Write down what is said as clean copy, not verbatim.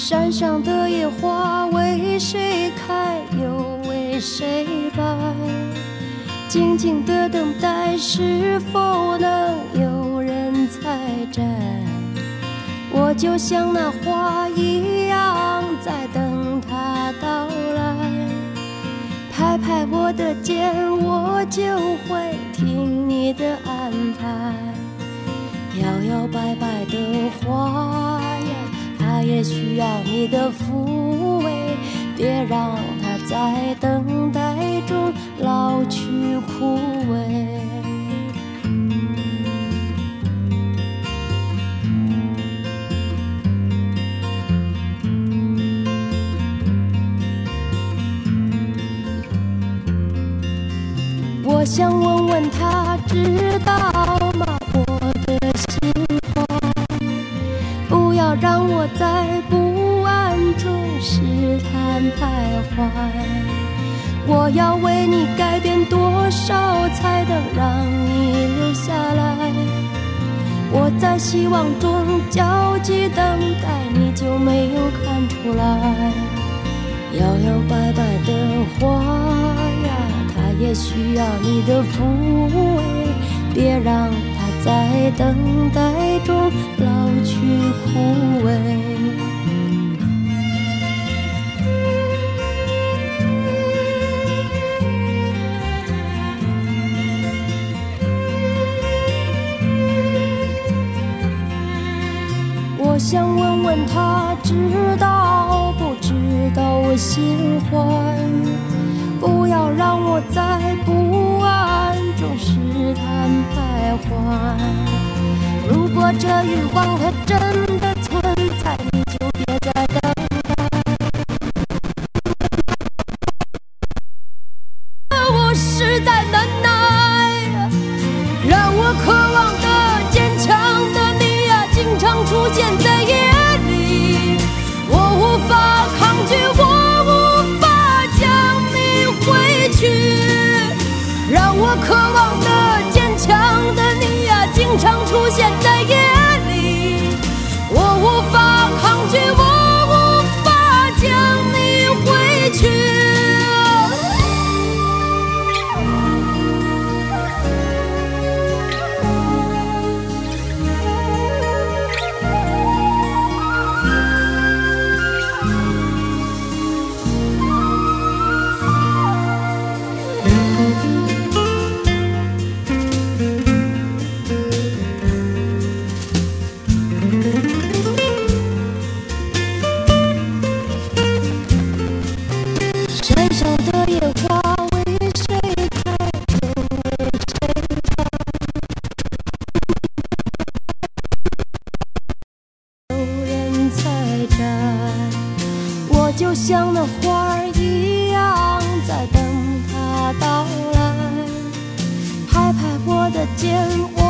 山上的野花为谁开，又为谁败？静静的等待，是否能有人采摘？我就像那花一样，在等它到来。拍拍我的肩，我就会听你的安排。摇摇摆摆的花呀，它也需要你的抚慰，别让它在等待中老去枯萎。我想问问他，知道吗？我的心怀，不要让我在不安中试探徘徊。我要为你改变多少，才能让你留下来？我在希望中焦急等待，你就没有看出来？摇摇摆摆的花呀，它也需要你的抚慰，别让它在等待中老去枯萎。我想问问他，知道不知道我心怀？不要让我在不安中试探徘徊。如果这欲望它真的存在，你就别再等待。我实在难耐，让我渴望的坚强的你呀，经常出现在夜里。我无法抗拒，我无法将你回去。让我渴望的坚强的你呀，经常出现在夜里。我无法抗拒，我无法将你回去。山上的野花为谁开，又为谁败？有人采摘，我就像那花儿一样，在等它到来。拍拍我的肩，